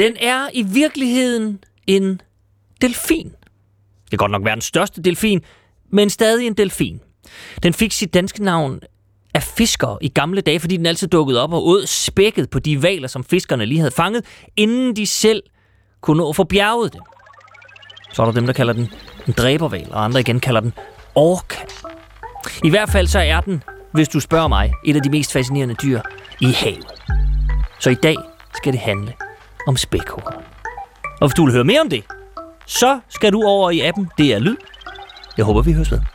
Den er i virkeligheden en delfin. Det kan godt nok være den største delfin, men stadig en delfin. Den fik sit danske navn af fiskere i gamle dage, fordi den altid dukkede op og åd spækket på de hvaler, som fiskerne lige havde fanget, inden de selv kunne nå at få bjerget det. Så er der dem, der kalder den en dræberhval, og andre igen kalder den orca. I hvert fald så er den, hvis du spørger mig, et af de mest fascinerende dyr i havet. Så i dag skal det handle om spækhugger. Og hvis du vil høre mere om det, så skal du over i appen DR Lyd. Jeg håber, vi høres ved.